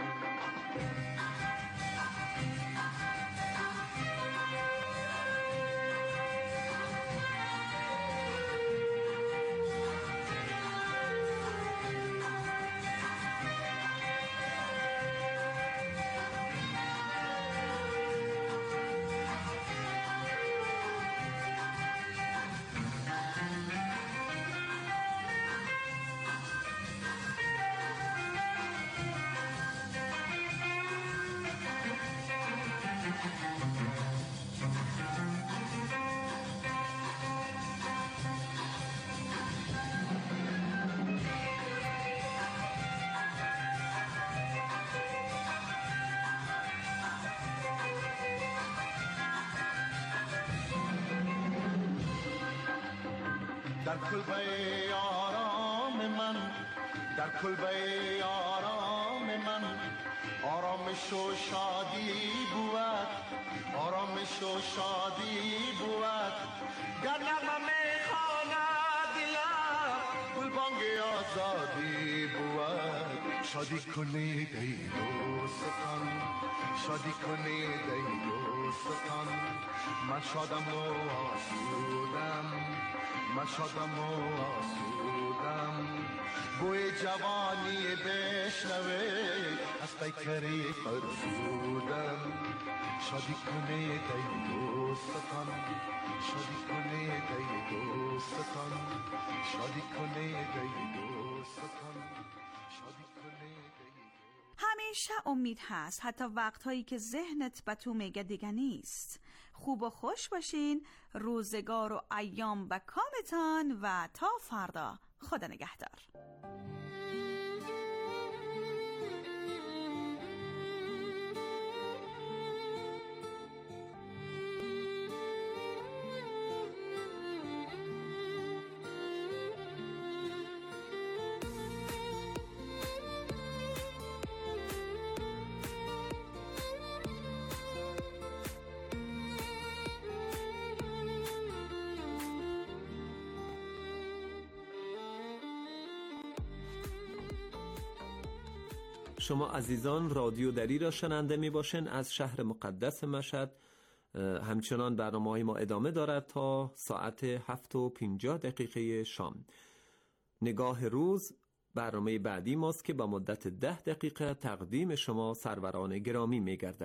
در کلبه آرام من در کلبه آرام من آرامش و شادی بود آرامش و شادی بود گر نغمه میخواند دلم گلبانگ آزادی بود شادی کنی دی دوستان شادی کنی دی دوستان من شادم و آسودم من شادم و آسودم بوی جوانی بشنوه از پیکری فرسودم شادی کنی دی دوستان شادی کنی دی دوستان شادی کنی دی دوستان شادی کنی دی همیشه امید هست حتی وقتهایی که ذهنت به تو میگه دیگه نیست. خوب و خوش باشین، روزگار و ایام به کامتان و تا فردا خدا نگهدار. شما عزیزان رادیو دری را شنونده می باشین از شهر مقدس مشهد. همچنان برنامه‌های ما ادامه دارد تا ساعت 7:50 شام. نگاه روز برنامه بعدی ماست که با مدت 10 دقیقه تقدیم شما سروران گرامی می گردد.